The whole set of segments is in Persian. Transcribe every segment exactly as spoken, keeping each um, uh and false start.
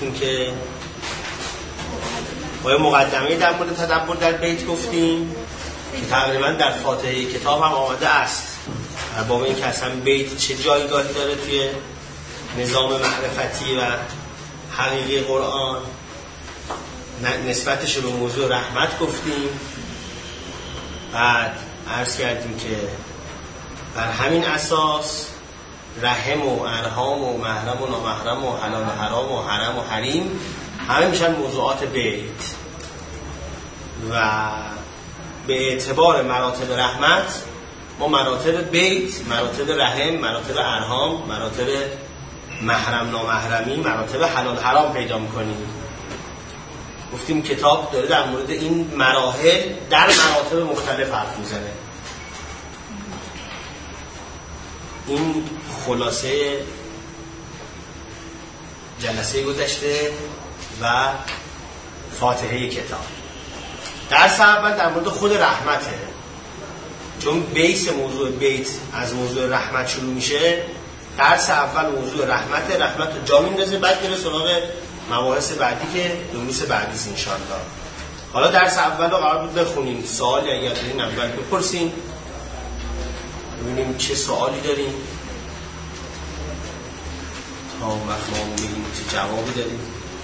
گفتیم که با یه مقدمه در مورد تدبر در بیت گفتیم که تقریبا در فاتحه کتاب هم آمده است، با این که اصلا بیت چه جایگاهی داره توی نظام معرفتی و حقیقی قرآن. نسبتش به موضوع رحمت گفتیم، بعد عرض کردیم که بر همین اساس رحم و ارحام و محرم و نامحرم و حلال و حرام و حرم و حریم همه میشن موضوعات بیت و به اعتبار مراتب رحمت ما مراتب بیت، مراتب رحم، مراتب ارحام، مراتب محرم نامحرمی، مراتب حلال حرام پیدا میکنیم. گفتیم کتاب داره در مورد این مراحل در مراتب مختلف حرف میزنه. این خلاصه جلسه گذشته و فاتحه کتاب. درس اول در مورد خود رحمته، چون بیس موضوع بیت از موضوع رحمت شروع میشه. درس اول موضوع رحمته، رحمت رو جا میندازه، بعد میره سراغ مباحث بعدی که دروس بعدی است انشاءالله. حالا درس اول رو قرار بود بخونیم، سوال یا یاد دارین اول بپرسیم ببینیم چه سوالی داریم تا وقت ما بگیم چه جوابی داریم.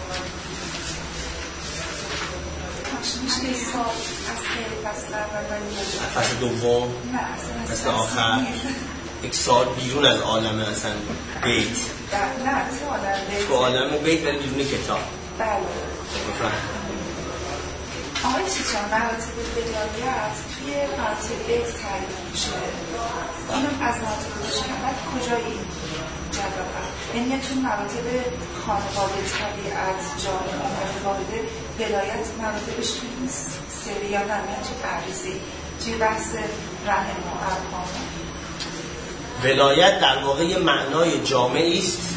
فصل دوم فصل آخر یک سال بیرون از عالم اصلا بیت، نه تو عالم بیت ولی بیرون کتاب. بله بفرم آقای چیچان مراتب ولایت توی مراتب بیت تعریف میشه، اینو از مراتب شهادت کجایی جداقل؟ یعنی تو مراتب خانواده، طبیعت، جامعه، خانواده ولایت مراتبش توی این سری یا نمیان توی عریضی توی بحث رحم و ارحام؟ ولایت در واقع یه معنای جامعی است.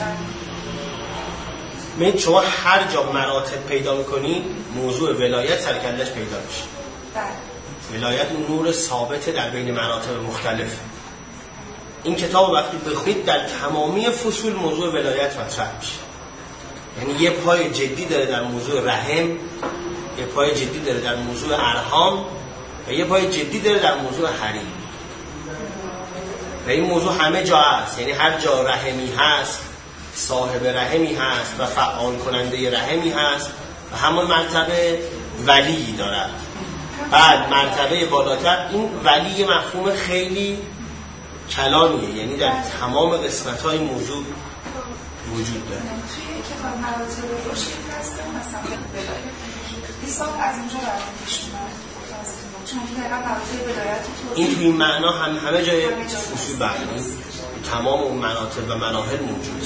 من شما هر جا مراتب پیدا میکنید موضوع ولایت سرکلش پیدا میشه. ولایت اون نور ثابته در بین مراتب مختلف. این کتاب وقتی بخونید در تمامی فصول موضوع ولایت مطرح میشه. یعنی یه پای جدی داره در موضوع رحم، یه پای جدی داره در موضوع ارحام و یه پای جدی داره در موضوع حریم. و این موضوع همه جا هست، یعنی هر جا رحمی هست صاحب رحمی هست و فعال کننده رحمی هست و همون مرتبه ولی دارد. بعد مرتبه بالاتر این ولی مفهوم خیلی کلامیه، یعنی در تمام قسمت‌های موضوع وجود داره. توی کتاب مراتب روشن هستن مثلا ولایت حساب از اونجا برمی‌شونه، چون دقیقا مراتب ولایت این توی این معنا هم همه جای فصول برمی تمام اون مناطق و مراحل موجود.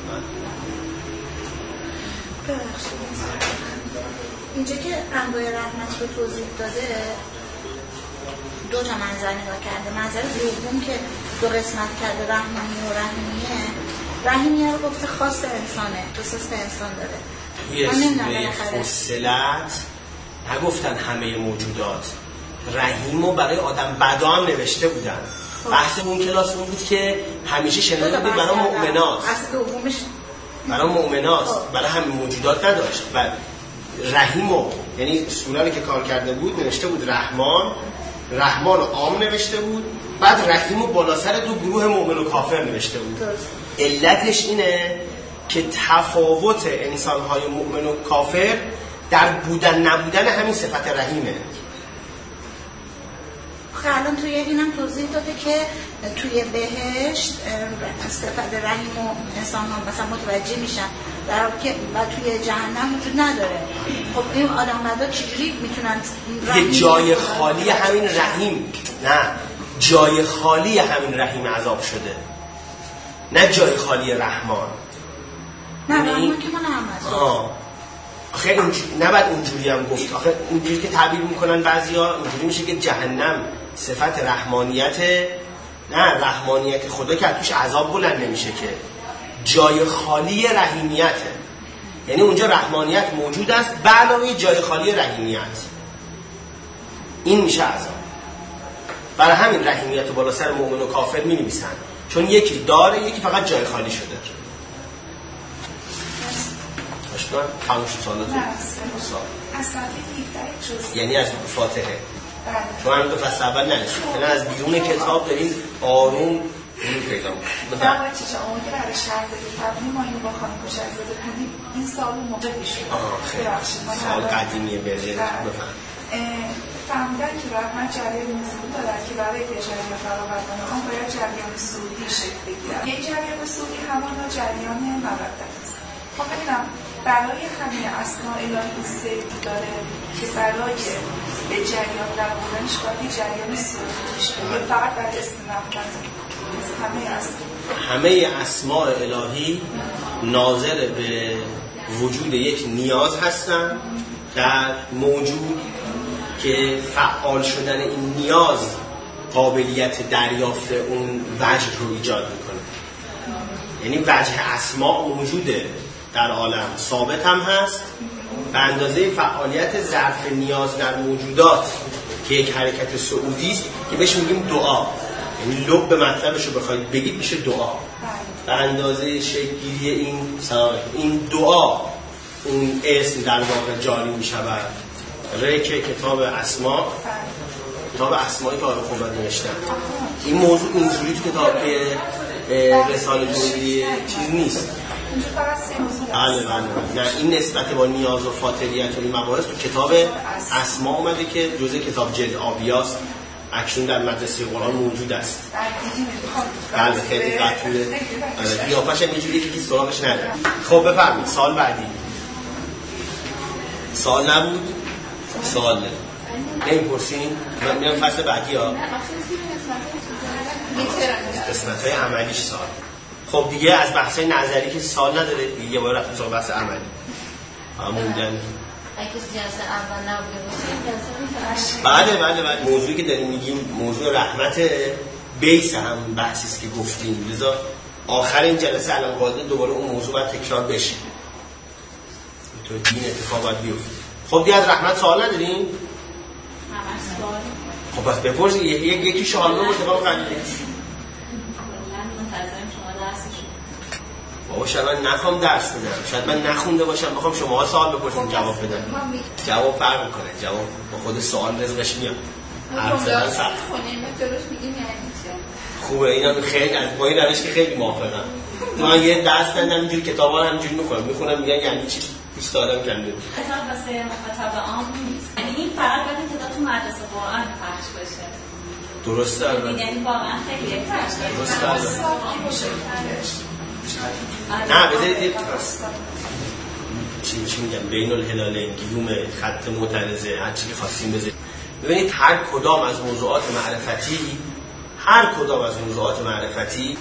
اینجا که انواع رحمت رو توضیح داده دو تا منظر نگاه کرده. منظر دوم که دو قسمت کرده رحمانی و رحیمیه، رحیمیه رو گفته خاص انسانه، دو سست انسان داره. یه فصلت نگفتن همه موجودات، رحیم رو برای آدم بدا هم نوشته بودن. بحث اون کلاس اون بود که همیشه شنیده بود برای مؤمنات، اصل دومش برای مؤمنات، برای همین موجودات نداشت. و رحیمو یعنی سوره رو که کار کرده بود نوشته بود رحمان، رحمان رو عام نوشته بود، بعد رحیمو بالا سر دو گروه مؤمن و کافر نوشته بود. علتش اینه که تفاوت انسان‌های مؤمن و کافر در بودن نبودن همین صفت رحیمه. الان توی اینم توضیح داده که توی بهشت صفت رحیم و انسان ها مثلا متوجه میشن، در حالی که و توی جهنم وجود نداره. خب این آدم مدا چجوری میتونن یه جای خالی همین رحیم، نه جای خالی همین رحیم عذاب شده، نه جای خالی رحمان. نه رحمان که من هم هست. آخه اونجوری نباید اونجوری هم گفت. آخه اونجوری که تعبیر میکنن بعضیا اونجوری میشه که جهنم صفت رحمانیت، نه رحمانیت خدا که توش عذاب بلند نمیشه، که جای خالی رحیمیته. یعنی اونجا رحمانیت موجود است به علاوه جای خالی رحیمیت، این میشه عذاب. برای همین رحیمیت بالا سر مؤمن و کافر می‌نویسن، چون یکی داره یکی فقط جای خالی شده. چون تموم شد سالتون؟ نه سال از ساعت هفده جزء یعنی از فاتحه. چون همین دو فصل اول نرسید، یعنی از بیرون کتاب داریم آروم اینو پیدا میکنیم. در واقع چیزا اونگه برای شهر داریم فرمونی ما اینو با خانم کشرزاده کنیم این سال اون موقع بیشون سال قدیمیه برژن بفهم فهمیدن که رحمت جریان نزول دارد که برای که جریان برآوردن آن باید جریان سعودی شکل بگیرد. این جریان سعودی همانا جریان مودت است. ما ببینم برای همین اسماء الهی سعی داره که برای به جریان در بودنش باید جریان سعودی شکل فقط برای اسم نبودن همه اسماء همه اسماء الهی ناظر به وجود یک نیاز هستن در موجود که فعال شدن این نیاز قابلیت دریافت اون وجه رو ایجاد میکنه. یعنی وجه اسماء موجوده در عالم، ثابت هم هست به اندازه فعالیت ظرف نیاز در موجودات که یک حرکت صعودی است که بهش میگیم دعا. یعنی لب به مطلبش رو بخواید بگید میشه دعا. به اندازه شکل‌گیری این این دعا اون اسم در واقع جاری میشود. ریکه کتاب اسما، کتاب اسمایی که آقای خوبت نوشتن، این موضوع اینجوری تو کتاب رساله جمهوری چیز نیست. بله بله نه این نسبت با نیاز و فاطریت و این مباحث تو کتاب اسما اومده که جزء کتاب جلد آبیاست، اکنون در مدرسه قرآن موجود است. بله خیلی قطوره بیافش هم اینجوری که سراغش نداره. خب بفرمید سال بعدی. سال نبود؟ سال نمی پرسین؟ من میرم فصل بعدی ها قسمت های عملیش سال. خب دیگه از بحث های نظری که سال نداره دیگه باید رفتیم سال بحث عملی موندن. اگه جلسه اول نبوده بله بله بله موضوعی که داریم میگیم موضوع رحمت بیس هم بحثیست که گفتیم، لذا آخر این جلسه الان قاعده دوباره اون موضوع باید تکرار بشه تو این اتفاق باید بیفته. خب دیگه از رحمت سوال نداریم؟ خب پس بپرس یکی شوال رو اتفاق قدیده بابا شاید من نخوام درس بدم، شاید من نخونده باشم بخوام شما سوال بپرسیم جواب بدم، جواب فرق میکنه، جواب با خود سوال رزقش میاد. حرف زدن سخت خوبه اینا خیلی از با این روش که خیلی موافقم. من یه درس دادم اینجوری کتابا همینجوری میخونم میخونم میگن یعنی چی استادم کنده کتاب واسه مخاطب عام نیست، یعنی این فقط باید کتاب تو مدرسه قرآن پخش بشه. درسته البته یعنی واقعا خیلی پخش درسته نه بذارید چی چی میگم بین الهلالین گیوم خط معترضه هر چی که خواستیم بذارید. ببینید هر کدام از موضوعات معرفتی هر کدام از موضوعات معرفتی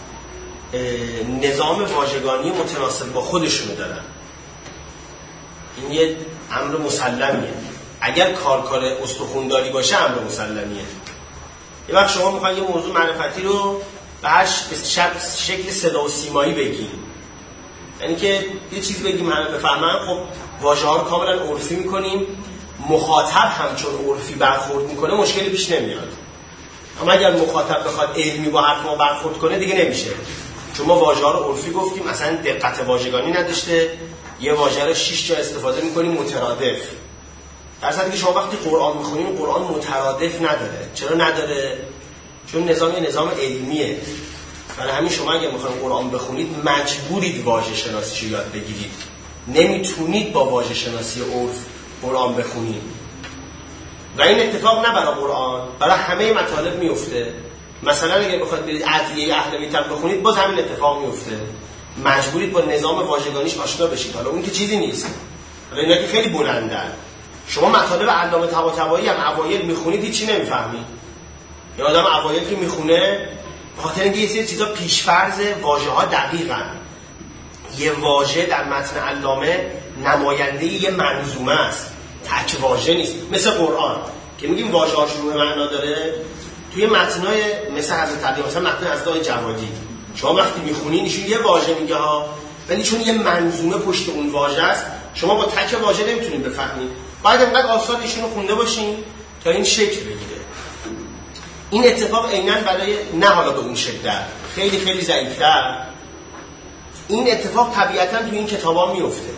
نظام واژگانی متناسب با خودشونو دارن. این یه امر مسلمیه. اگر کار کار استخونداری باشه امر مسلمیه. یه وقت شما میخواید یه موضوع معرفتی رو به هر شکل صدا و سیمایی بگیم، یعنی که یه چیز بگیم همه بفهمن، خب واژه‌ها رو کاملا عرفی میکنیم، مخاطب هم چون عرفی برخورد میکنه مشکلی پیش نمیاد. اما اگر مخاطب بخواد علمی با حرف ما برخورد کنه دیگه نمیشه، چون ما واژه‌ها رو عرفی گفتیم، اصلا دقت واژگانی نداشته، یه واژه رو شش جا استفاده میکنیم مترادف. در صورتی که شما وقتی قرآن میخونیم قرآن مترادف نداره. چرا نداره؟ چون نظام یه نظام علمیه. برای همین شما اگه میخواید قرآن بخونید مجبورید واژه شناسیشو یاد بگیرید. نمیتونید با واژه شناسی عرف قرآن بخونید. و این اتفاق نه برای قرآن، برای همه مطالب میفته. مثلا اگه بخواید برید ادعیه اهل بیت بخونید باز همین اتفاق میفته. مجبورید با نظام واژگانیش آشنا بشید. حالا اون که چیزی نیست. حالا اینا که خیلی بلندن. شما مطالب علامه طباطبایی هم اوایل میخونید هیچی نمیفهمید. یه آدم اوایل که میخونه به خاطر اینکه یه سری چیزا پیش‌فرض واژه‌ها دقیقاً. یه واژه در متن علامه نماینده یه منظومه است. تک واژه نیست. مثل قرآن که میگیم واژه‌ها شروع معنا داره. توی متنای مثل حضرت علی مثلا متن از دای جوادی شما وقتی میخونین ایشون یه واژه میگه ها، ولی چون یه منظومه پشت اون واژه است شما با تک واژه نمیتونید بفهمید. باید انقدر آثار ایشونو خونده باشین تا این شکل بگیره. این اتفاق عیناً برای نه حالا به اون شدت، خیلی خیلی ضعیف‌تر این اتفاق طبیعتاً تو این کتابا میفته.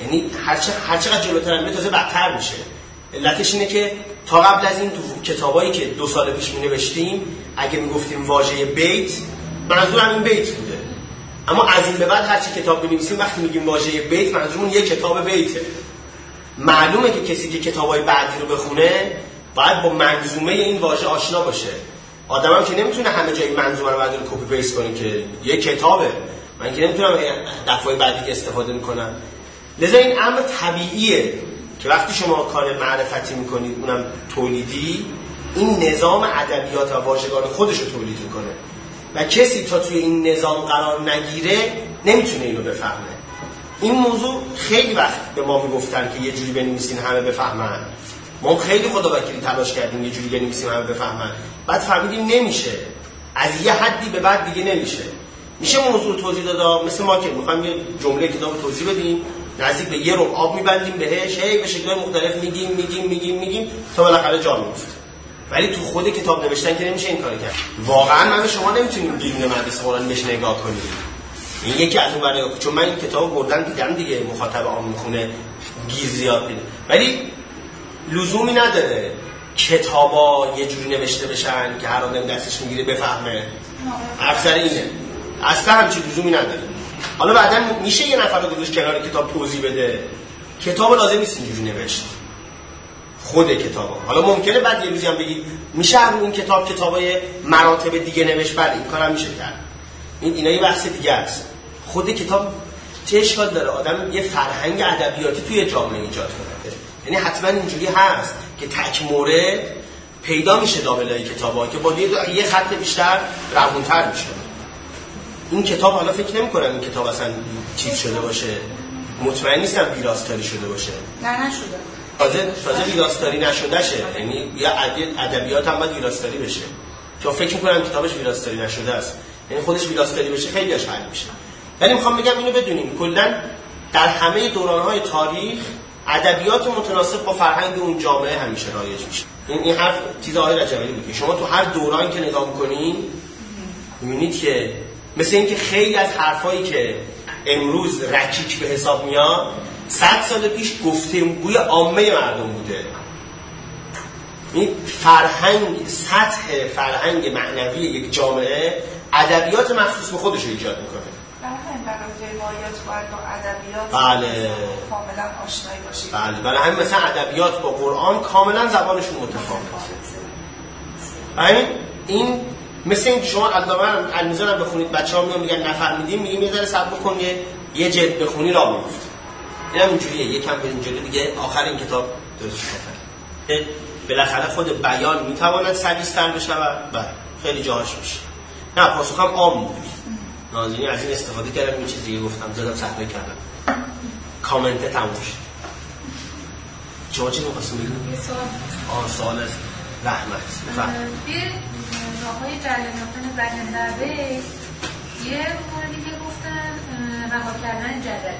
یعنی هرچه هرچقدر جلوتر میره تازه بدتر میشه. علتش اینه که تا قبل از این تو کتابایی که دو سال پیش می‌نوشتیم اگه میگفتیم واژه بیت منظور همین بیت بوده، اما از این به بعد هر چی کتاب بنویسیم وقتی میگیم واژه بیت منظورمون یک کتاب بیته. معلومه که کسی که کتابای بعدی رو بخونه باید با منظومه این واژه آشنا باشه. آدمم که نمیتونه همه جای منظومه رو بعد رو کپی پیست کنه که یک کتابه، من که نمیتونم دفعه بعدی که استفاده میکنم. لذا این امر طبیعیه که وقتی شما کار معرفتی میکنید اونم تولیدی، این نظام ادبیات و واژگان خودش رو تولید میکنه و کسی تا توی این نظام قرار نگیره نمیتونه اینو بفهمه. این موضوع خیلی وقت به ما میگفتن که یه جوری بنویسین همه بفهمن. ما خیلی خداوکیلی تلاش کردیم یه جوری بنویسیم همه بفهمن، بعد فهمیدیم نمیشه، از یه حدی به بعد دیگه نمیشه. میشه موضوع توضیح داد، مثل ما که میخوایم یه جمله کتاب توضیح بدیم نزدیک به یه رو آب میبندیم بهش، هی به شکل‌های مختلف میگیم میگیم میگیم میگیم تا بالاخره جا میفته. ولی تو خود کتاب نوشتن که نمیشه این کارو کرد. واقعا من شما نمیتونیم بیرون مدرسه قرآن بهش نگاه کنید. این یکی از اون برای چون من این کتابو بردم دیدم دیگه مخاطب عام میخونه گیر زیاد میده، ولی لزومی نداره کتابا یه جوری نوشته بشن که هر آدم دستش میگیره بفهمه. اکثر اینه، اصلا همچین لزومی نداره. حالا بعداً میشه یه نفر رو گذاشت کنار کتاب توضیح بده، کتاب لازم نیست اینجوری نوشت، خود کتابا. حالا ممکنه بعد یه روزی هم بگید میشه هم این کتاب کتابای مراتب دیگه نوشت، بله این کارم میشه کرد. این اینا یه بحث دیگه است. خود کتاب چه اشکال داره آدم یه فرهنگ ادبیاتی توی جامعه ایجاد کنه؟ یعنی حتما اینجوری هست که تک مورد پیدا میشه دابلای کتابا که با یه خط بیشتر روونتر میشه. این کتاب حالا فکر نمی‌کنم این کتاب اصلا چیز شده باشه، مطمئن نیستم ویراستاری شده باشه. نه نشده. تازه تازه ویراستاری نشده شه، یعنی یا ادبیات هم باید ویراستاری بشه. چون فکر می‌کنم کتابش ویراستاری نشده است. یعنی خودش ویراستاری بشه خیلی اش حل میشه. ولی می‌خوام بگم اینو بدونیم کلاً در همه دوران‌های تاریخ ادبیات متناسب با فرهنگ اون جامعه همیشه رایج میشه. این این حرف چیز آقای رجبی بود که شما تو هر دورانی که نگاه می‌کنین می‌بینید که مثل اینکه خیلی از حرفایی که امروز رکیک به حساب میاد صد سال پیش گفتگوی عامه مردم بوده. این فرهنگ، سطح فرهنگ معنوی یک جامعه ادبیات مخصوص به خودش ایجاد میکنه. برای همین برای روایات باید با ادبیات بله. کاملا آشنایی باشید. بله، برای همین مثلا ادبیات با قرآن کاملا زبانشون متفاوته. همین این مثل اینکه شما علامه المیزان هم بخونید بچه‌ها میان میگن نفهمیدیم، میگیم یه ذره صبر بکن یه جلد بخونی راه میفته. اینم اینجوریه، یکم بریم جلو دیگه آخر این کتاب درست شده. بالاخره خود بیان میتواند سلیس‌تر بشه و بله خیلی جاهاش میشه. نه پاسخم عام بود. ناظرین از این استفاده کردم یه چیز دیگه گفتم، زدم صحبه کردم. کامنت تموم شد. شما چی می‌خواستید بگید؟ یه سوال. آه سوال از رحمت. بفرمایید. راه‌های جریان یافتن بدن در بیت یه موردی که گفتن رها کردن جدل.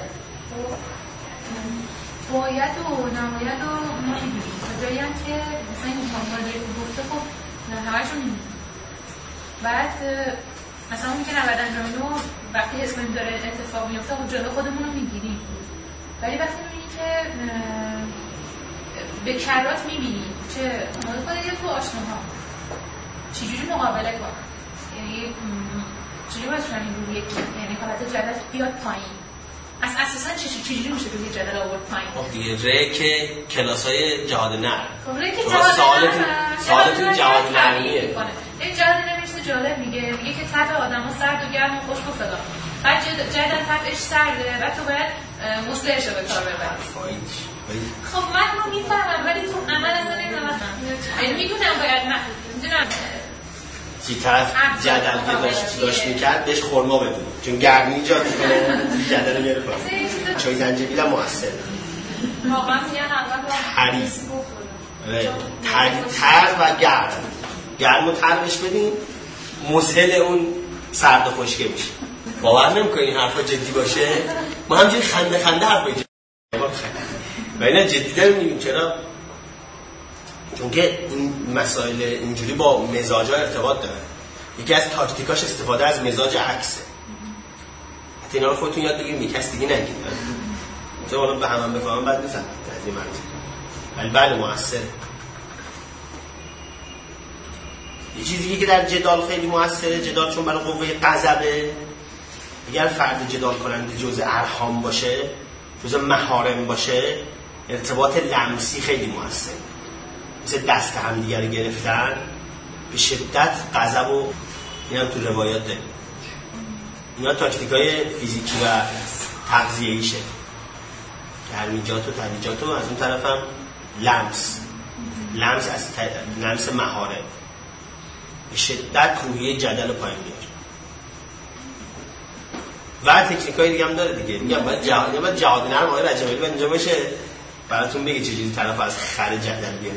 باید و نماید و ما می‌بینیم تا جایی هم که مثلا این مقام‌های گفته خب همه‌شون می‌بینیم. بعد مثلا اون که نباید انجام اینو وقتی حس کنیم داره اتفاق میفته خب جلو خودمون رو میگیریم، ولی وقتی میبینی که به کرات میبینی چه مورد خود یا تو آشناها چجوری مقابله کن، یعنی چجوری باید شدن این روی یعنی حالت جدل بیاد پایین، از اساسا چجوری میشه روی جدل آورد پایین؟ خب دیگه ره که کلاس های جهاد نرم خب ره که جهاد نرم سوالتون جهاد نرمیه. این جهاد نرمیشت جالب میگه میگه که تحت آدم ها سرد و گرم و خشک و فلان، بعد جدل تحتش سرده بعد تو باید مصلحش رو به کار ببری. خب من رو میفهمم ولی تو عمل اصلا نمیدونم، یعنی میدونم باید من میدونم چی طرف جدل که داشت داشت میکرد بهش خورما بدون چون گرمی ایجاد میکنه جدل رو میاره پایین. چای زنجبیل هم مؤثر واقعا میگن اول تر تر و گرم گرم و تر بهش بدین مسهل اون سرد و خشکه میشه. باور نمیکنی این حرفا جدی باشه؟ ما همجوری خنده خنده حرفا جدی و اینا جدی داریم میگیم. چرا؟ چون که این مسائل اینجوری با مزاج‌ها ارتباط داره. یکی از تاکتیکاش استفاده از مزاج عکسه. حتی اینا رو خودتون یاد بگیرید، یک کس دیگه نگید. حالا به همون بفهمم بعد نیست از این منطق، ولی بله موثره. یه چیزی که در جدال خیلی موثره، جدال چون برای قوه غضبه، اگر فرد جدال کننده جزء ارحام باشه، جزء محارم باشه، ارتباط لمسی خیلی موثره. مثل دست هم دیگه رو گرفتن به شدت غضب و اینم تو روایات داریم. اینا تاکتیکای فیزیکی و تغذیه‌ایشه. گرمیجات و تنیجات و از اون طرف هم لمس. لمس از ت... لمس محارم. به شدت روحیه جدل پایین میاره. و تکنیکای دیگه هم داره دیگه. میگم باید جهاد باید جهاد نرم آقای رجبی باید اینجا باشه براتون بگه چجوری طرف از خر جدل بیاره.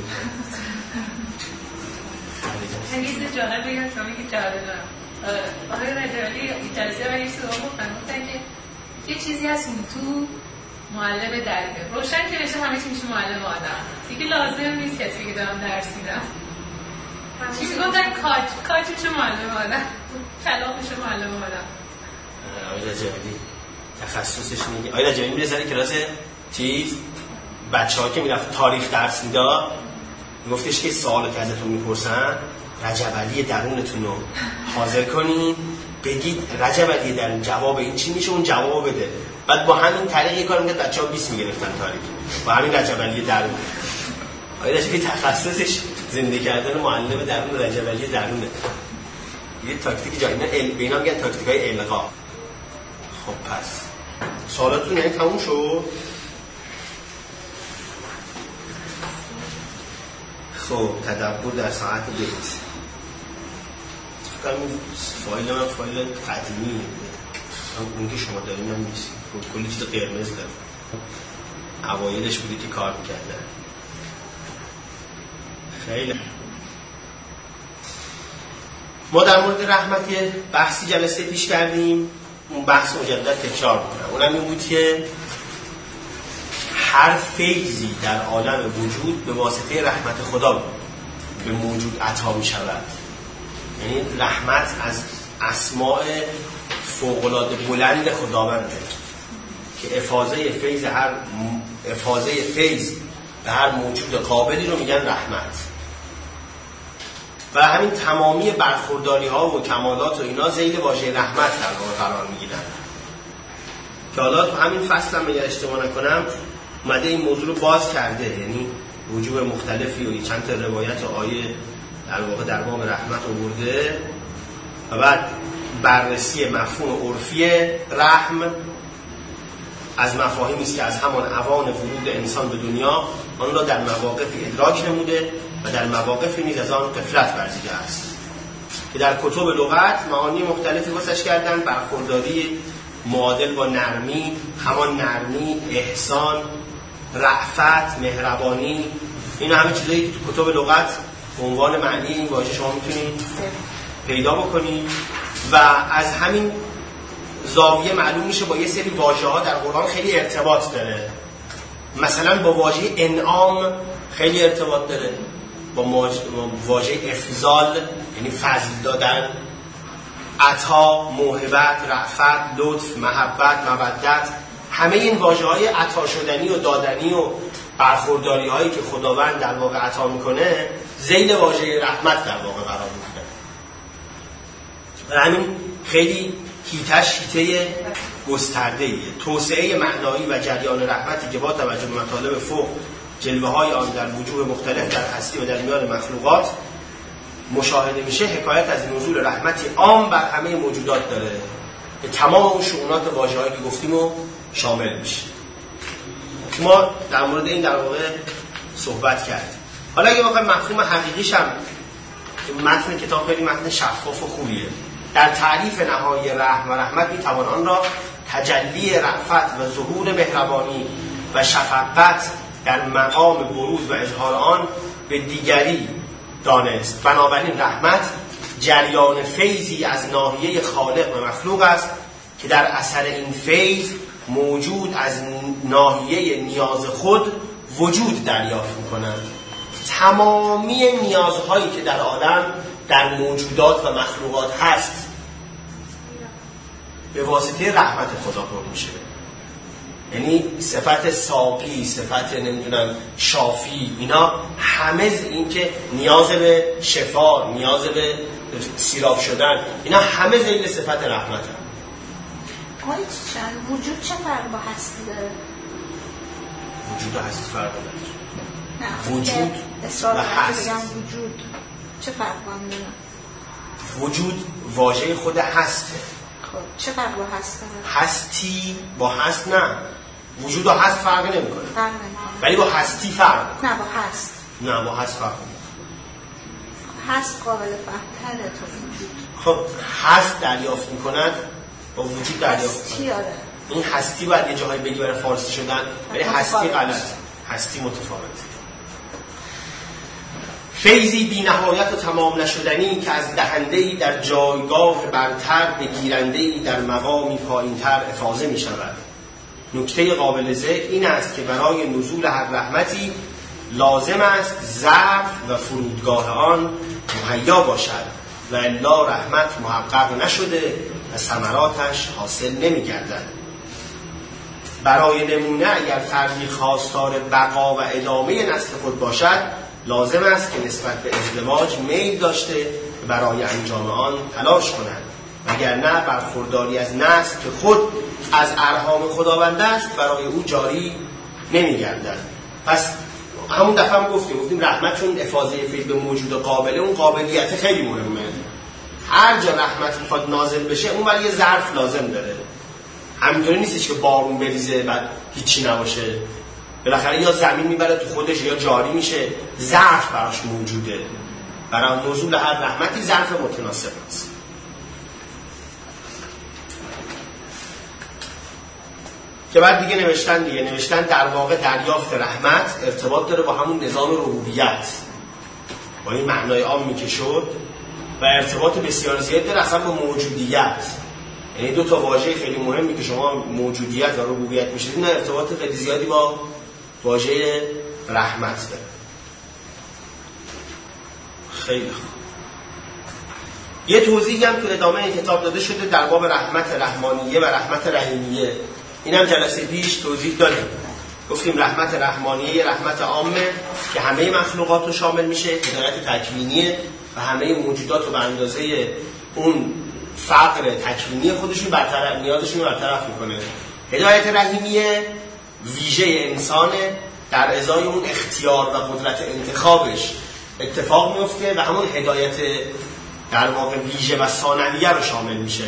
هنگیز جالب بگم شما میگید جهاد نرم. آقای رجبی جلسه و یه سوال گفتن گفتن که یه چیزی هست تو معلم درکه روشن که بشه همه چی میشه معلم آدم دیگه لازم نیست کسی که دارم درس میدم چیزی گفتن کاج کاج میشه معلم آدم کلاق میشه معلم آدم. آقای رجبی تخصصش میگه آقای رجبی میره سر کلاس چیز بچه ها که میرفت تاریخ درس میداد میگفتش که سوالو که ازتون میپرسن رجب علی درونتون رو حاضر کنین بگید رجب علی درون جواب این چی میشه اون جواب بده بعد با همین طریق یه کار میگه بچه‌ها بیست میگرفتن تاریخ با همین رجب علی درون. آیا رجبی تخصصش زندگی کردن معلم درون رجب علی درونه. یه تاکتیک جایی اینا ال بینا میگن تاکتیکای القا. خب پس سوالاتون یعنی تموم شد. خب تدبر در ساعت بیت فکر کنم فایل من فایل قدیمی اون که شما داریم هم نیست کلی چیز قرمز داره اوایلش بودی که کار میکردن. خیلی ما در مورد رحمت بحثی جلسه پیش کردیم اون بحث مجدد تکرار میکنم اونم این بود که هر فیضی در عالم وجود به واسطه رحمت خدا به موجود عطا می شود. یعنی رحمت از اسماء فوق‌العاده بلند خداونده که افاضه فیض هر افاضه فیض به هر موجود قابلی رو میگن رحمت و همین تمامی برخورداری ها و کمالات و اینا ذیل واژه رحمت در واقع قرار میگیرن که حالا تو همین فصل هم اگر اشتباه نکنم اومده این موضوع رو باز کرده یعنی وجوه مختلفی و چند تا روایت و آیه در واقع در باب رحمت آورده و بعد بررسی مفهوم عرفی رحم از مفاهیمی است که از همان اوان ورود انسان به دنیا آن را در مواقفی ادراک نموده و در مواقفی نیز از آن غفلت ورزیده است که در کتب لغت معانی مختلفی واسش کردن. برخورداری معادل با نرمی، همان نرمی، احسان، رأفت، مهربانی، اینا همه چیزایی که تو کتب لغت به عنوان معنی این واژه شما میتونید پیدا بکنید و از همین زاویه معلوم میشه با یه سری واژه‌ها در قرآن خیلی ارتباط داره. مثلا با واژه انعام خیلی ارتباط داره، با واژه افضال یعنی فضل دادن، عطا، موهبت، رأفت، لطف، محبت، مودت، همه این واژه‌های عطا شدنی و دادنی و برخورداری هایی که خداوند در واقع عطا میکنه ذیل واژه رحمت در واقع قرار میگیره. و همین خیلی هیتش هیته گسترده‌ایه. توسعه معنایی و جریان رحمتی که با توجه به مطالب فوق جلوه های آن در وجوه مختلف در هستی و در میان مخلوقات مشاهده میشه حکایت از نزول رحمتی عام بر همه موجودات داره که تمام اون شؤونات واژه‌هایی که گفتیم رو شامل میشه. ما در مورد این در واقع صحبت کردیم. حالا اگه بخوایم مفهوم حقیقیش هم متن کتاب خیلی متن شفاف و خوبیه. در تعریف نهایی رحم و رحمت میتوان آن را تجلی رأفت و ظهور مهربانی و شفقت در مقام بروز و اظهار آن به دیگری دانست. بنابراین رحمت جریان فیضی از ناحیه خالق و مخلوق است که در اثر این فیض موجود از ناحیه نیاز خود وجود دریافت می‌کند. تمامی نیازهایی که در عالم در موجودات و مخلوقات هست به واسطه رحمت خدا پر میشه. یعنی صفت ساقی، صفت نمیدونم شافی، اینا همه این که نیاز به شفا، نیاز به سیراب شدن، اینا همه ذیل صفت رحمت هم. آقای چند وجود چه فرق با هستی داره؟ وجود و هستی فرق داره. نه وجود و هست. وجود چه فرق با هم داره؟ وجود واژه خود هسته. خب چه فرق با هست داره؟ هستی با هست نه. وجود و هست فرق نمی کنه. فرق نمی کنه. ولی با هستی فرق. نه با هست. نه با هست فرق. هست قابل فهم‌تره تا وجود. خب هست دریافت می کند با وجود دریافت هستی آره. این هستی باید یه جاهایی بگی برای فارسی شدن، ولی هستی غلط. هستی متفاوت. فیضی بی نهایت و تمام نشدنی که از دهنده‌ای در جایگاه برتر به گیرنده‌ای در مقامی پایین‌تر افاضه می شود. نکته قابل ذکر این است که برای نزول هر رحمتی لازم است ظرف و فرودگاه آن مهیا باشد و الا رحمت محقق نشده و ثمراتش حاصل نمی گردد. برای نمونه اگر فردی خواستار بقا و ادامه نسل خود باشد لازم است که نسبت به ازدواج میل داشته برای انجام آن تلاش کند، وگرنه برخورداری از نسل که خود از ارحام خداوند است برای او جاری نمی‌گردد. پس همون دفعه هم گفتیم گفتیم رحمت چون افاضه فعل به موجود و قابله، اون قابلیت خیلی مهمه. هر جا رحمت میخواد نازل بشه اون ولی یه ظرف لازم داره. همینطوری نیستش که بارون بریزه بعد هیچی نباشه. بالاخره یا زمین میبره تو خودش یا جاری میشه، ظرف براش موجوده. برای نزول هر رحمتی ظرف متناسب است. که بعد دیگه نوشتن دیگه نوشتن در واقع دریافت رحمت ارتباط داره با همون نظام ربوبیت، با این معنای عامی که شد، و ارتباط بسیار زیاد داره اصلا با موجودیت. یعنی دو تا واژه خیلی مهمی که شما موجودیت و ربوبیت میشید این ارتباط خیلی زیادی با واژه رحمت داره. خیلی خوب. یه توضیحی هم تو ادامه این کتاب داده شده در باب رحمت رحمانیه و رحمت رحیمیه. اینم جلسه پیش توضیح دادیم. گفتیم رحمت رحمانیه یه رحمت عامه که همه مخلوقات رو شامل میشه، هدایت تکوینیه و همه موجودات رو به اندازه اون فقر تکوینی خودشون برطرف نیازشون رو برطرف میکنه. هدایت رحیمیه ویژه انسانه، در ازای اون اختیار و قدرت انتخابش اتفاق میفته و همون هدایت در واقع ویژه و ثانویه رو شامل میشه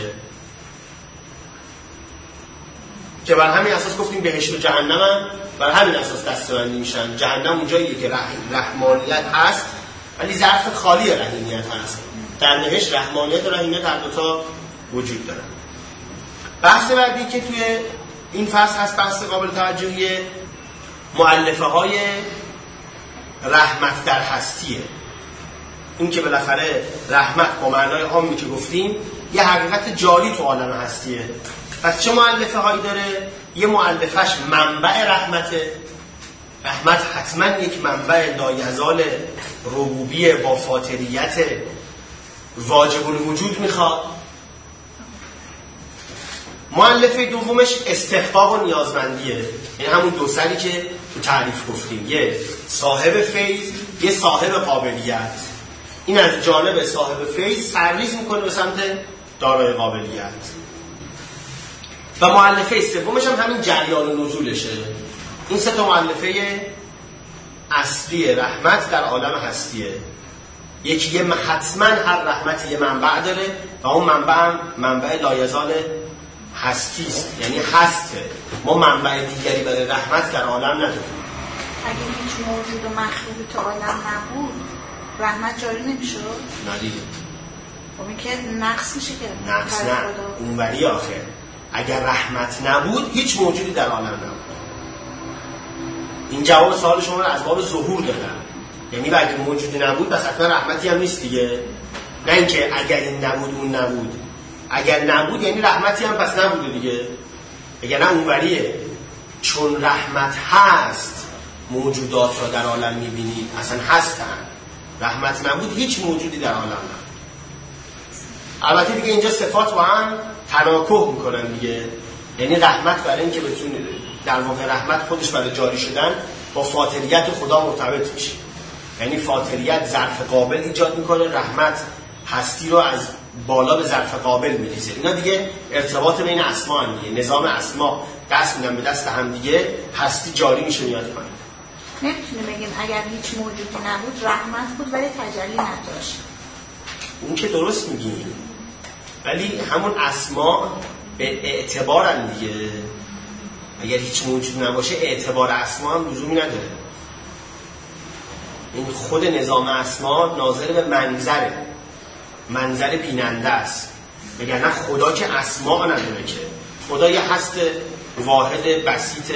که بر همین اساس گفتیم بهشت و جهنم هم بر همین اساس دسته‌بندی میشن. جهنم اونجاییه که رحمانیت هست ولی ظرف خالی رحیمیت هست. در بهشت رحمانیت و رحیمیت هر دوتا وجود دارن. بحث بعدی که توی این فصل هست بحث قابل توجهی مؤلفه های رحمت در هستیه. این که بالاخره رحمت با معنای عامی که گفتیم یه حقیقت جاری تو عالم هستیه. پس چه مؤلفه هایی داره؟ یه مؤلفش منبع رحمته. رحمت حتما یک منبع لایزال ربوبی با فاطریت واجب الوجود میخواد. مؤلفه دومش استحقاق و نیازمندیه، این همون دو سری که تو تعریف گفتیم، یه صاحب فیض یه صاحب قابلیت. این از جانب صاحب فیض سرریز میکنه به سمت دارای قابلیت. و مؤلفه سومش هم همین جریان و نزولشه. این سه تا مؤلفه اصلی رحمت در عالم هستیه. یکی یه حتما هر رحمتی یه منبع داره و اون منبع هم منبع لایزال هستی است، یعنی هسته. ما منبع دیگری برای رحمت در عالم نداریم. اگه هیچ موجود و مخلوقی تو عالم نبود رحمت جاری نمیشه؟ نه دیگه. خب این که نقص میشه که نقص نه، اونوری آخر اگر رحمت نبود هیچ موجودی در عالم نبود. این جواب سوال شما رو از باب ظهور دادم، یعنی اگه موجودی نبود بس حتما رحمتی هم نیست دیگه. نه اینکه اگر این نبود اون نبود. اگر نبود یعنی رحمتی هم پس نبوده دیگه. اگر نه اونوریه. چون رحمت هست موجودات را در عالم میبینید، اصلا هستن. رحمت نبود هیچ موجودی در عالم نبود. البته دیگه اینجا صفات با هم تناکح میکنن دیگه. یعنی رحمت برای اینکه بتونه در واقع رحمت خودش برای جاری شدن با فاطریت خدا مرتبط میشه. یعنی فاطریت ظرف قابل ایجاد میکنه، رحمت هستی رو از بالا به ظرف قابل میریزه. اینا دیگه ارتباط بین اسما هم دیگه، نظام اسما دست میدن به دست هم دیگه، هستی جاری میشه میاد پایین. نمیتونه بگیم اگر هیچ موجودی نبود رحمت بود ولی تجلی نداشت. اون که درست میگی، ولی همون اسما به اعتبارن دیگه. اگر هیچ موجود نباشه اعتبار اسما هم لزومی نداره. این خود نظام اسما ناظر به منظره، منظر بیننده است. وگرنه خدا که اسما نداره، که خدا یه هست واحد بسیط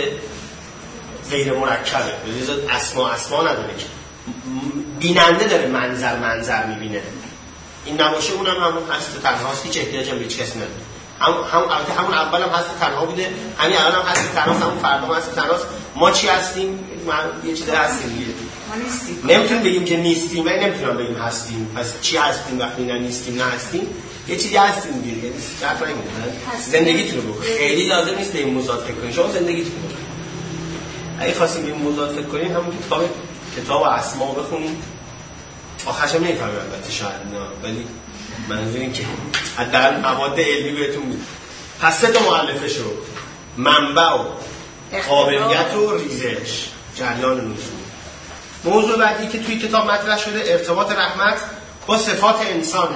غیر مرکبه، بذار اسما اسما نداره، که بیننده داره منظر منظر میبینه. این نباشه اونم همون هست تنهاست، هیچ احتیاج هم به هیچ کسی نداره. هم هم البته همون اول هم هست تنها بوده، همین الان هم هست تنهاست، همون فردا هم هست تنهاست. ما چی هستیم؟ ما یه چیزی هستیم دیگه. ما نیستیم. نمیتونیم بگیم که نیستیم، ولی نمیتونم بگیم هستیم. پس چی هستیم وقتی نه نیستیم نه هستیم؟ یه چیزی هستیم دیگه. یعنی حرف نمیزنه. زندگیتون رو بکنید. خیلی لازم نیست به این موضوع فکر کنید. شما زندگیتون رو بکنید. اگه خواستیم به این موضوع فکر کنیم، همون کتاب کتاب اسما بخونیم. آخرش هم نمیفهمم البته شاید نه، ولی منظور این که حداقل مواد علمی بهتون میده. پس سه تا مؤلفه شو، منبع و قابلیت و ریزش، جریان نزول. موضوع بعدی که توی کتاب مطرح شده ارتباط رحمت با صفات انسانه.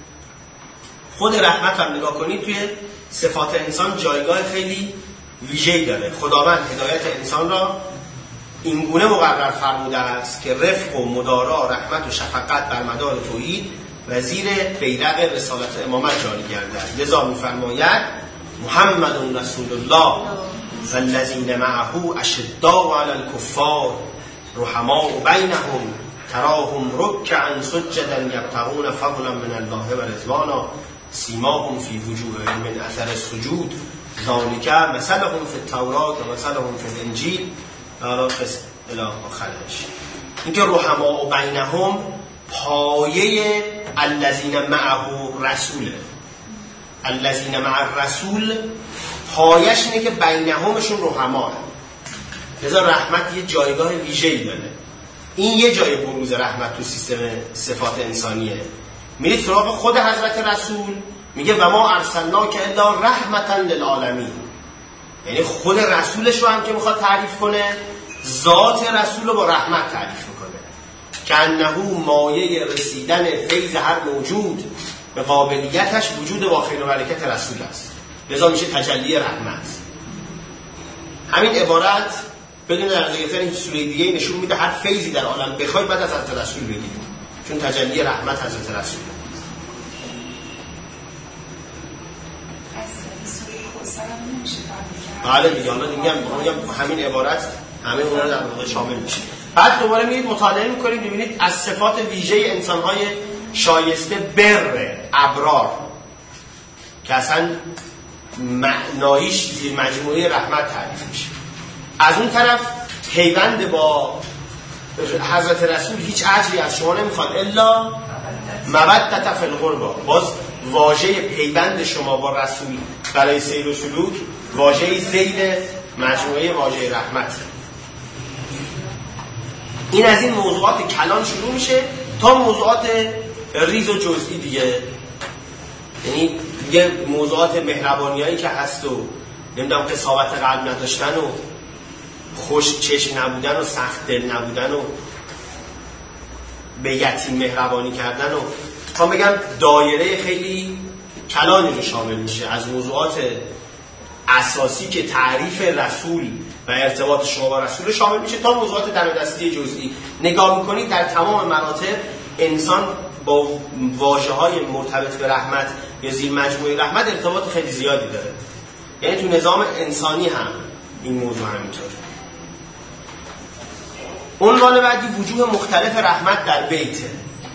خود رحمت هم نگاه کنید توی صفات انسان جایگاه خیلی ویژه‌ای داره. خداوند هدایت انسان را این گونه مقرر فرموده است که رفق و مدارا، رحمت و شفقت بر مدار توحید و زیر بیرق رسالت امامت جاری گردد. لذا می‌فرماید محمد رسول الله والذین معه اشداء علی الکفار رحماء بینهم تراهم رکعا سجدا یبتغون فضلا من الله و رضوانا سیماهم فی وجوههم من اثر السجود ذلک مثلهم فی التوراة و مثلهم فی الانجیل الی آخرش. اینکه رحماء بینهم پایه الذین معه رسوله. الذین مع الرسول پایش اینه که بینهمشون رحماء. لذا رحمت یه جایگاه ویژه‌ای داره. این یه جای بروز رحمت تو سیستم صفات انسانیه. میرید سراغ خود حضرت رسول، میگه و ما ارسلناک الا رحمتا للعالمین. یعنی خود رسولش رو هم که میخواد تعریف کنه، ذات رسول رو با رحمت تعریف میکنه که انه مایه رسیدن فیض هر موجود به قابلیتش وجود با خیر و برکت رسول است. لذا میشه تجلی رحمت. همین عبارت بدون در نظر گرفتن هیچ سوره دیگه نشون میده هر فیضی در عالم بخواید بعد از حضرت رسول بگیرید، چون تجلی رحمت حضرت رسول. بله دیگه، حالا دیگه همین عبارت همه اونها در واقع شامل میشه. بعد دوباره میرید مطالعه میکنید، میبینید از صفات ویژه انسان‌های شایسته بر ابرار که اصلا معنایش زیر مجموعه رحمت تعریف میشه. از اون طرف پیوند با حضرت رسول هیچ اجری از شما نمیخواد الا مودت فی القربا. باز واژه پیوند شما با رسول برای سیر و سلوک واژه زید مجموعه واژه رحمت. این از این موضوعات کلان شروع میشه تا موضوعات ریز و جزئی دیگه. یعنی دیگه موضوعات مهربانیایی که هست و نمیدونم قساوت قلب نداشتن و خوش چشم نبودن و سخت دل نبودن و به یتیم مهربانی کردن و تا بگم دایره خیلی کلانی رو شامل میشه. از موضوعات اساسی که تعریف رسول و ارتباط شما با رسول شامل میشه تا موضوعات در دستی جزئی. نگاه میکنید در تمام مراتب انسان با واژه‌های مرتبط به رحمت یا زیر مجموعه رحمت ارتباط خیلی زیادی داره. یعنی تو نظام انسانی هم این موضوع همینطور. عنوان بعدی وجوه مختلف رحمت در بیته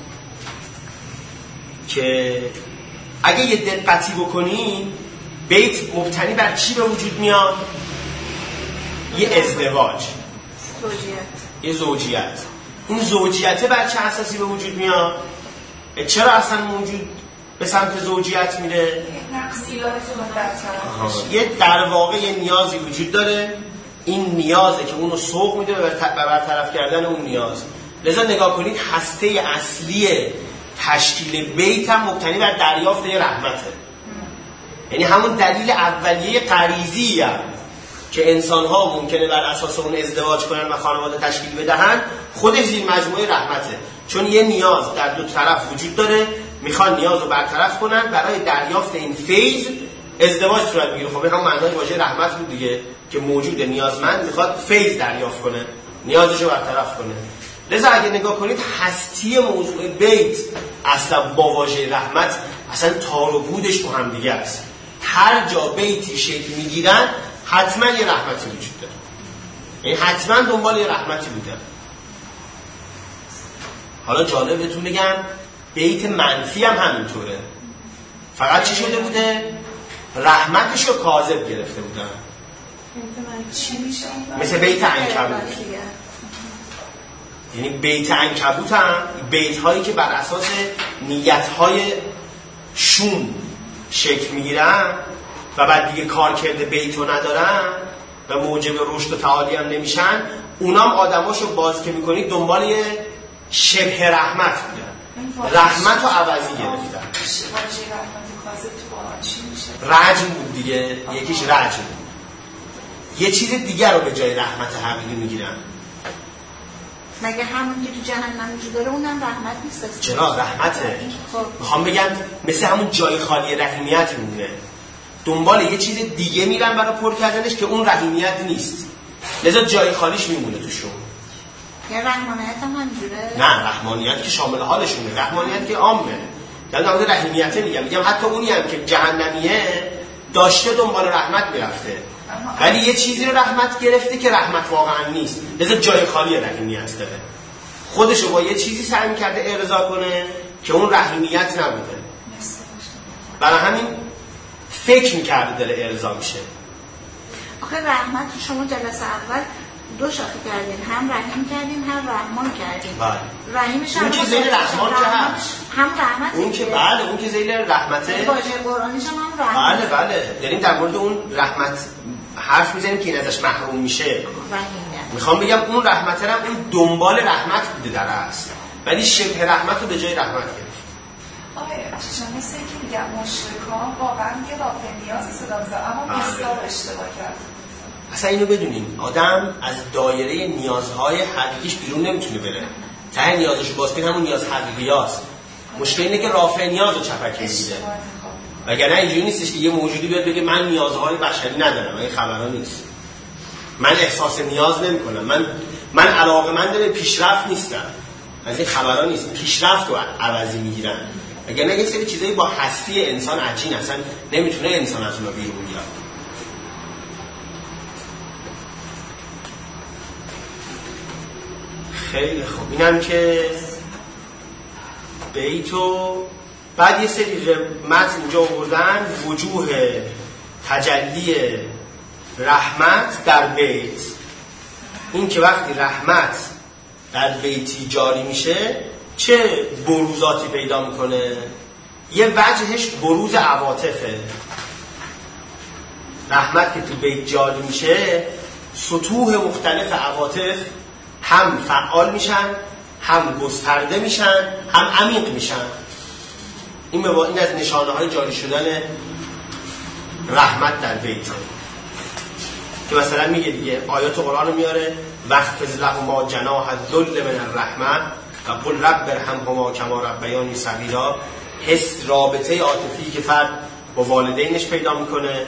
که اگه یه دقتی بکنی بیت مبتنی بر چی به وجود میاد؟ یه ازدواج، زوجیت. یه زوجیت. این زوجیت بر چه اساسی به وجود میاد؟ چرا اصلا موجود به سمت زوجیت میره؟ نقصی لازم در طرف. یه در واقع یه نیازی وجود داره این نیازه که اونو سوق میده و برطرف کردن اون نیاز. لذا نگاه کنید هسته اصلی تشکیل بیت هم مبتنی بر دریافت رحمته. یعنی همون دلیل اولیه غریزی هم که انسان ها ممکنه بر اساس اون ازدواج کنن و خانواده تشکیل بدهن خودش زیر مجموعه رحمته، چون یه نیاز در دو طرف وجود داره، میخوان نیاز رو برطرف کنن، برای دریافت این فیض ازدواج صورت میگیره. خب این هم معنای واژه رحمت بود دیگه، که موجود نیازمند میخواد فیض دریافت کنه، نیازش رو برطرف کنه. لذا اگه نگاه کنید هستی موضوع بیت اصلا با واژه رحمت اصلا تار و پودش تو هم دیگه است. هر جا بیتی شکل میگیرن حتما یه رحمتی وجود داره، یعنی حتما دنبال یه رحمتی بودن. حالا جالب بهتون بگم بیت منفی هم همینطوره، فقط چی شده بوده؟ رحمتش رو کاذب گرفته بودن. مثل بیت عنکبوت. یعنی بیت عنکبوت هم بیت هایی که بر اساس نیت های شوم شکل میگیرن و بعد دیگه کار کرده بیت رو ندارن و موجب رشد و تعالی هم نمیشن، اونام آدماشو باز که میکنید دنبال یه شبه رحمت بودن، رحمت رو عوضی گرفتن. رجم بود دیگه، یکیش رجم بود، یه چیز دیگر رو به جای رحمت حقیقی میگیرن. مگه همون که تو جهنم وجود داره اونم رحمت نیست؟ چرا رحمته؟ میخوام بگم مثل همون جای خالی رحیمیت میمونه، دنبال یه چیز دیگه میرن برای پر کردنش که اون رحیمیت نیست، لذا جای خالیش میمونه توشون. یه رحمانیت هم همینجوره؟ نه، رحمانیت که شامل حالشونه، رحمانیت که عامه. در مورد رحیمیت میگم، میگم حتی اونی هم که جهنمیه داشته دنبال رحمت میرفته، ولی یه چیزی رو رحمت گرفته که رحمت واقعا نیست، لذا جای خالی رحیمیت داره. خودشو با یه چیزی سعی می‌کرده ارضا کنه که اون رحیمیت نبوده، برای همین فکر می‌کرده داره ارضا میشه. آخه رحمت شما جلسه اول دو شاخه کردین، هم رحیم کردین هم رحمان کردین. بله. رحیمش اون که زیل رحمان که هست. هم رحمت. اون که بله، اون که زیل رحمته. واژه قرآنیش هم هم رحمت. بله بله. داریم در مورد اون رحمت حرف میزنیم که این ازش محروم میشه. رحیمه. میخوام بگم اون رحمت هم اون دنبال رحمت بوده در اصل، ولی شبه رحمت رو به جای رحمت گرفت. آره، چون مثل اینکه میگم مشرکان واقعا یه رافع نیاز صدا می‌زنن، اما مصداق اشتباه کرد. اصلا اینو بدونین، آدم از دایره نیازهای حقیقیش بیرون نمیتونه بره. ته نیازش باز کنه همون نیاز حقیقی هست. مشکل اینه که رافع نیاز رو چپکی میده. وگرنه اینجوری نیستش که یه موجودی بیاد بگه من نیازهای بشری ندارم، این خبرها نیست. من احساس نیاز نمی‌کنم، من من علاقه‌مند به پیشرفت نیستم. از این خبرها نیست. پیشرفت رو عوضی میگیرن. وگرنه یه سری چیزایی با هستی انسان عجین اصلا نمیتونه انسان از اونها بیرون بیاد. خیلی خوب، اینم که بیتو بعد یه سری متن اینجا آوردن وجوه تجلی رحمت در بیت. این که وقتی رحمت در بیتی جاری میشه چه بروزاتی پیدا میکنه؟ یه وجهش بروز عواطفه. رحمت که تو بیت جاری میشه سطوح مختلف عواطف هم فعال میشن، هم گسترده میشن، هم عمیق میشن. این به این از نشانه های جاری شدن رحمت در بیت که مثلا میگه دیگه، آیات قرآن میاره وخفض لهما جناح الذل من الرحمه و قل رب ارحمهما کما ربیانی صغیرا. حس رابطه عاطفی که فرد با والدینش پیدا میکنه.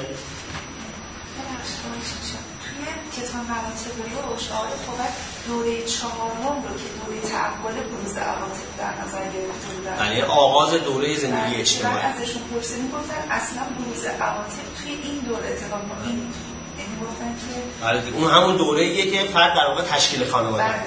کتاب مراتب رشد آقای خوبت دوره چهارم رو که دوره تحول بروز عواطف در نظر گرفته بودن، یعنی آغاز دوره زندگی اجتماعی. ازشون پرسیدن گفتن اصلا بروز عواطف توی این دوره اتفاق میفته. این یعنی گفتن که بله دیگه، اون همون دوره‌ایه که فرد در واقع تشکیل خانواده. بله.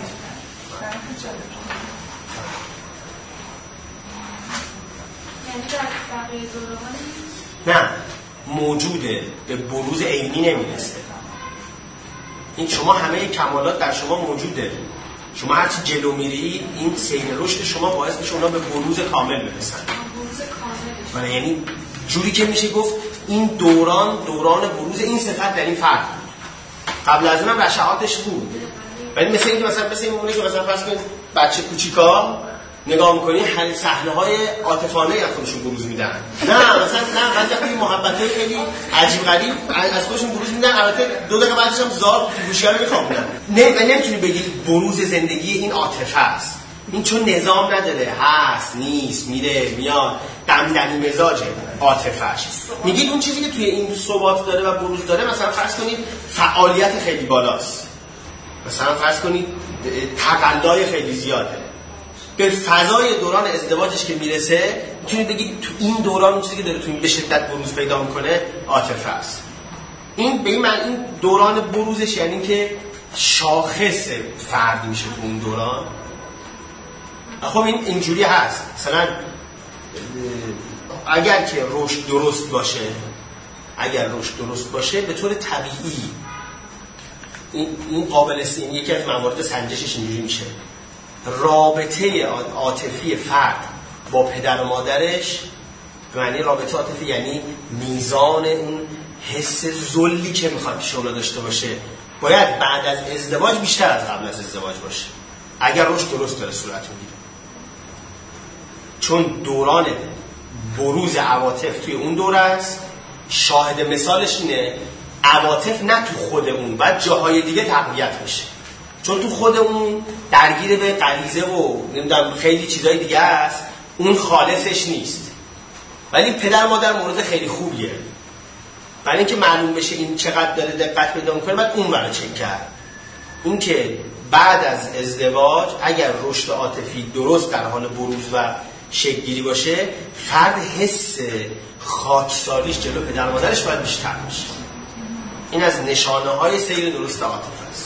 یعنی در بقیه دوره‌ها نه، موجوده، به بروز عینی نمیرسه. این شما همه کمالات در شما موجوده، شما هرچی جلو میری این سیر رشد شما باعث میشه اونا به بروز کامل برسن. بروز کامل. یعنی جوری که میشه گفت این دوران دوران بروز این صفت در این فرد بود. قبل از اونم رشعاتش بود. ولی مثل اینکه مثلا مثل اینه که مثلا فرض کنید بچه کوچیکا نگاه می‌کنی هر صحنه‌های عاطفانه از خودشون بروز میدن. نه مثلا نه بعضی وقتی محبت‌های خیلی عجیب غریب از خودشون بروز میدن، البته دو دقیقه بعدش هم زار تو گوشی‌ها رو می‌خوابونن. نه نمی‌تونی بگی بروز زندگی این عاطفه است. این چون نظام نداره، هست نیست میره میاد، دمدمی مزاجه عاطفه‌اش. میگید اون چیزی که توی این ثبات داره و بروز داره، مثلا فرض کنید فعالیت خیلی بالاست، مثلا فرض کنید تقلای خیلی زیاده. به فضای دوران ازدواجش که میرسه میتونید بگید تو این دوران اون چیزی که داره تو این به شدت بروز پیدا میکنه عاطفه است. این به این معنی این دوران بروزش یعنی که شاخص فرد میشه تو اون دوران. خب این اینجوری هست، مثلا اگر که رشد درست باشه اگر رشد درست باشه به طور طبیعی این این قابل است، این یکی از موارد سنجشش اینجوری میشه. رابطه عاطفی فرد با پدر و مادرش، به معنی رابطه عاطفی یعنی میزان اون حس ذلی که میخواد شما داشته باشه، باید بعد از ازدواج بیشتر از قبل از ازدواج باشه اگر رشد درست داره صورت میگیره. چون دوران بروز عواطف توی اون دوره است. شاهد مثالش اینه عواطف نه تو خود اون، بعد جاهای دیگه تقویت میشه. چون تو خود اون درگیر به غریزه و نمیدونم خیلی چیزای دیگه است، اون خالصش نیست. ولی پدر مادر مورد خیلی خوبیه، برای اینکه معلوم بشه این چقدر داره دقت پیدا میکنه بعد اون رو چک کرد. این که بعد از ازدواج اگر رشد عاطفی درست در حال بروز و شکل‌گیری باشه، فرد حس خاکساریش جلو پدر مادرش باید بیشتر باشه. این از نشانه های سیر درست عاطفه است.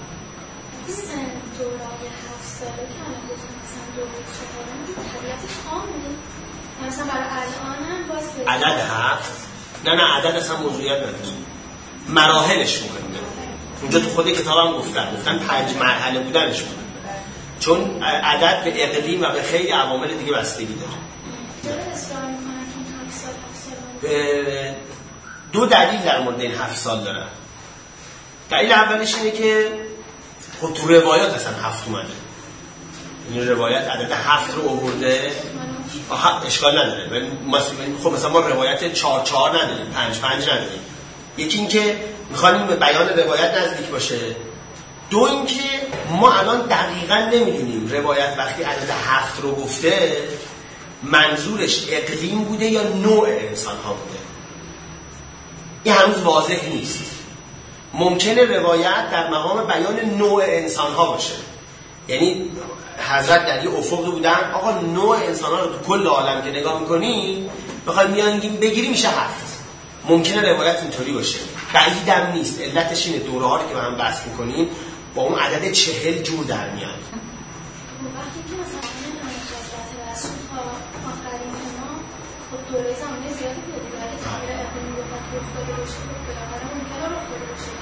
دورای هفت ساله که الان گفتم مثلا دوره چهارم طبیعتش خامه، مثلا برای الانم باز عدد هفت نه نه عدد اصلا موضوعیت نداره، مراحلش مهمه. اونجا تو خود کتاب هم گفتن گفتن پنج مرحله بودنش مهمه، چون عدد به اقلیم و به خیلی عوامل دیگه بستگی داره. داره اصرار میکنن که این هفت سال هفت سال دو دلیل در مورد این هفت سال دارن. دلیل اولش اینه که خب تو روایات اصلا هفت اومده، این روایت عدد هفت رو آورده، اشکال نداره. خب مثلا ما روایت چهار چهار نداریم، پنج پنج نداریم. یکی این که میخوایم به بیان روایت نزدیک باشه، دو این که ما الان دقیقاً نمیدونیم روایت وقتی عدد هفت رو گفته منظورش اقلیم بوده یا نوع انسان ها بوده. این هنوز واضح نیست. ممکنه روایت در مقام بیان نوع انسان ها باشه، یعنی حضرت در یه افق بودن آقا نوع انسان ها رو تو کل عالم که نگاه میکنی بخوای میانگین بگیری میشه هفت. ممکنه روایت اینطوری باشه، بعیدم نیست. علتش اینه دوره ها رو که با هم بحث میکنیم با اون عدد چهل جور در میاد. وقتی که مثلا حضرت رسول تا آخرین ما خب دوره زمانی زیادی بوده دیگه، ولی تغییر اقلیمی وقت رخ داده باشه خب بالاخره ممکنه رخ داده باشه.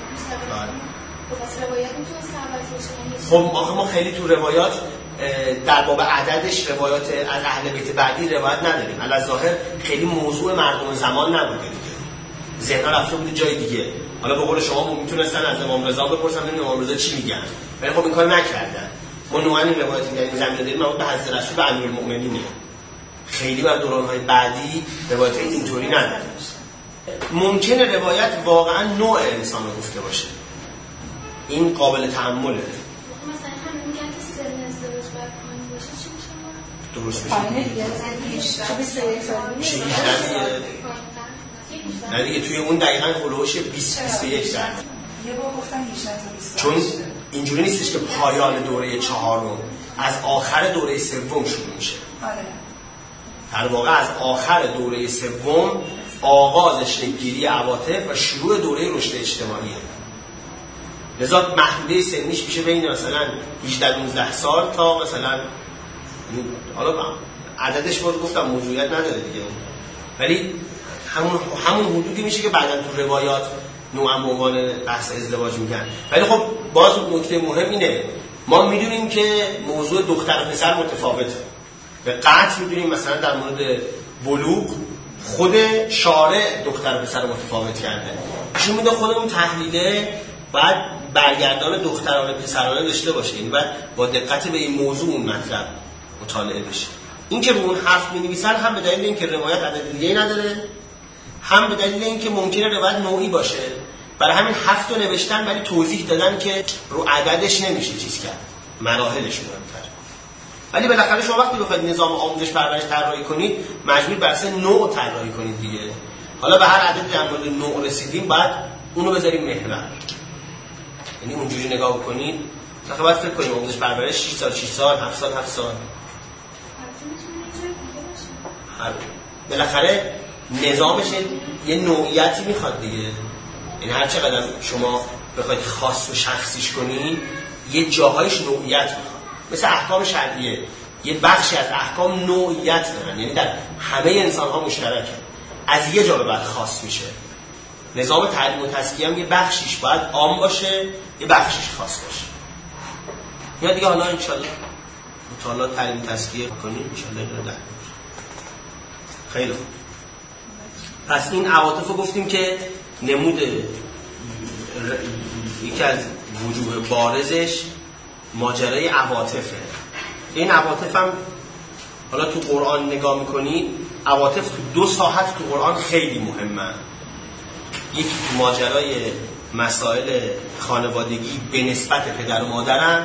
خب پس روایت میتونست عوض بشه. خب آخه ما خیلی تو روایات در باب عددش روایات از اهل بیت بعدی روایت نداریم. علی ظاهر خیلی موضوع مردم زمان نبوده دیگه، ذهنا رفته بوده جای دیگه. حالا به قول شما میتونستن از امام رضا بپرسن ببینید امام رضا چی میگن، ولی خب این کارو نکردن. ما نوعاً این روایتی در این زمینه داریم مربوط به حضرت رسول و امیرالمؤمنین، خیلی بر دوران‌های بعدی روایت اینطوری نداریم. ممکنه روایت واقعا نوع انسان رو گفته باشه، این قابل تأمله. مثلا همین میگن که سن ازدواج باید پایین باشه، چی میشه؟ درست میشه پایین دیگه نه دیگه توی اون دقیقاً هلوش بیست بیست و یک درصد. یه بار گفتن بیشتر از بیست. چون اینجوری نیستش که پایان دوره چهارم از آخر دوره سوم شروع میشه. آره. در واقع از آخر دوره سوم آغاز شکل‌گیری عواطف و شروع دوره رشد اجتماعیه. لذا محدوده سنیش میشه بین مثلا هجده نوزده سال تا مثلا حالا عددش باز گفتم موضوعیت نداره دیگه، ولی همون همون حدودی میشه که بعداً تو روایات نوعا به عنوان بحث ازدواج میگن. ولی خب باز نکته مهم اینه ما میدونیم که موضوع دختر و پسر متفاوته. به قطع میدونیم مثلا در مورد بلوغ خود شارع دختر و پسر متفاوت کرده. چون میده خودمون تحلیله باید برگردان دخترانه پسرانه داشته باشه، یعنی باید با دقت به این موضوع اون مطلب مطالعه بشه. این که رو اون هفت می‌نویسن هم به دلیل اینکه روایت عدد دیگه‌ای نداره، هم به دلیل اینکه ممکنه روایت نوعی باشه. برای همین هفت رو نوشتن ولی توضیح دادن که رو عددش نمیشه چیز کرد، مراحلش مهم‌تره. ولی بالاخره شما وقتی بخواید نظام آموزش پرورش طراحی کنید مجبور بر اساس نوع طراحی کنید دیگه. حالا به هر عددی در مورد نوع رسیدیم بعد اونو بذاریم محور، یعنی اونجوری نگاه بکنید. مثلا باید فکر کنیم آموزش پرورش شش سال شش سال هفت سال هفت سال هر بالاخره نظامش یه نوعیتی میخواد دیگه. یعنی هر چقدر شما بخواید خاص و شخصیش کنید یه جاهایش نوعیت میخواد. مثل احکام شرعیه، یه بخشی از احکام نوعیت دارن، یعنی در همه انسان ها مشترکه، از یه جا به بعد خاص میشه. نظام تعلیم و تزکیه هم یه بخشیش باید عام باشه، یه بخشیش خاص باشه. یا دیگه حالا انشالله مطالعات تعلیم و تزکیه کنیم انشالله اینو در خیلی خوب. پس این عواطف رو گفتیم که نمود یکی از وجوه بارزش ماجرای عواطفه. این عواطف هم حالا تو قرآن نگاه میکنی، عواطف تو دو ساحت تو قرآن خیلی مهمه. یکی تو ماجرای مسائل خانوادگی به نسبت پدر و مادرن،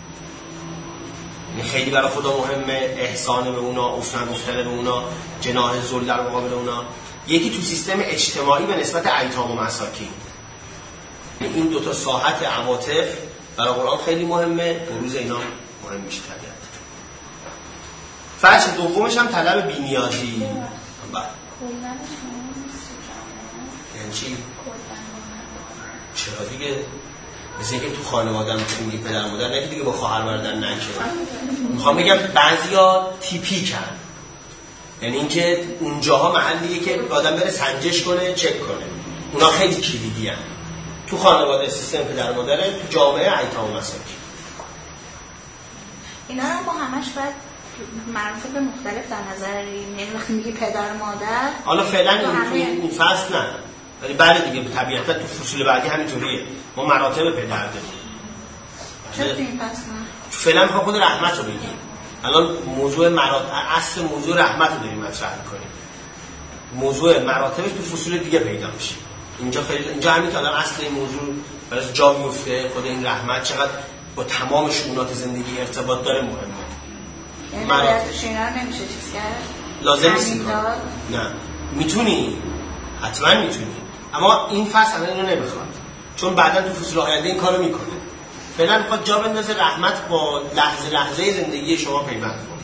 خیلی برای خدا مهمه، احسان به اونا، افتن افتن به اونا، جناح ذل در مقابل اونا. یکی تو سیستم اجتماعی به نسبت ایتام و مساکین. این دوتا ساحت عواطف برای قرآن خیلی مهمه، بروز اینا مهم میشه طبیعت. فرش دومش هم طلب بی‌نیازی. یعنی چی؟ چرا دیگه؟ مثل اینکه تو خانواده هم تو میگی پدر مادر نگی دیگه با خواهر برادر نکنه. میخوام بگم بعضیا تیپیکن، یعنی اینکه اونجاها محلیه که آدم بره سنجش کنه، چک کنه. اونا خیلی کلیدی هستن. تو خانواده سیستم پدر مادره، تو جامعه ایتام و مساکین. اینا رو با همش باید مراتب مختلف در نظر بگیریم. یعنی وقتی میگی پدر مادر، حالا فعلا این این فصل نه، ولی بعد دیگه طبیعتا تو فصول بعدی همینطوریه. ما مراتب پدر داریم. چرا تو این فصل نه؟ فعلا میخوام خود رحمت رو بگیم. الان موضوع مراتب، اصل موضوع رحمت رو داریم مطرح می‌کنیم. موضوع مراتبش تو فصول دیگه پیدا میشه. اینجا خیلی اینجا همین که الان اصل این موضوع براش جا میفته، خود این رحمت چقدر با تمام شؤونات زندگی ارتباط داره مهمه. یعنی مراتبش اینا نمیشه چیز کرد؟ لازم نیست. نه میتونی، حتما میتونی، اما این فصل الان اینو نمیخواد، چون بعدا تو فصول آینده این کارو میکنه. فعلا میخواد جا بندازه رحمت با لحظه لحظه زندگی شما پیوند کنه.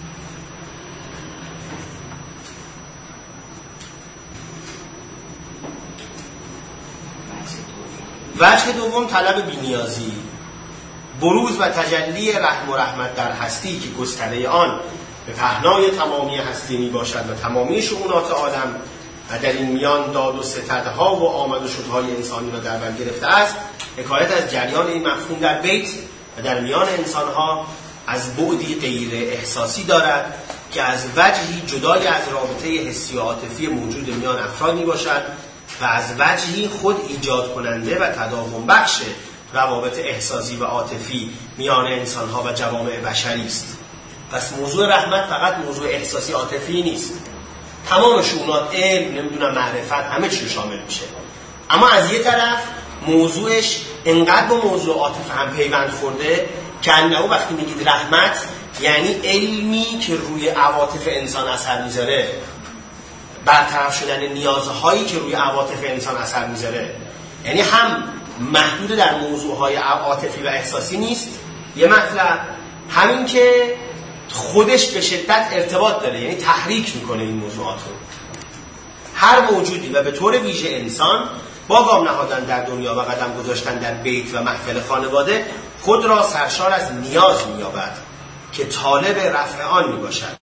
وجه دوم طلب بی‌نیازی، بروز و تجلی رحم و رحمت در هستی که گستره آن به پهنای تمامی هستی می باشد و تمامی شؤونات عالم و در این میان داد و ستدها و آمد و شدهای انسانی را در بر گرفته است. حکایت از جریان این مفهوم در بیت و در میان انسانها از بعدی غیر احساسی دارد که از وجهی جدای از رابطه حسی و عاطفی موجود میان افراد می باشد و از وجهی خود ایجاد کننده و تداوم بخش روابط احساسی و عاطفی میان انسانها و جوامع بشری است. پس موضوع رحمت فقط موضوع احساسی عاطفی نیست، تمام شؤونات، علم، نمیدونم معرفت، همه چی شامل میشه. اما از یه طرف موضوعش انقدر با موضوع عاطفه هم پیوند خورده که انه وقتی میگید رحمت یعنی علمی که روی عواطف انسان اثر میذاره، برطرف شدن نیازهایی که روی عواطف انسان اثر میذاره. یعنی هم محدود در موضوعهای عاطفی و احساسی نیست، یه مطلب همین که خودش به شدت ارتباط داره، یعنی تحریک میکنه این موضوعات رو. هر موجودی و به طور ویژه انسان با گام نهادن در دنیا و قدم گذاشتن در بیت و محفل خانواده خود را سرشار از نیاز می‌یابد که طالب رفع آن میباشد.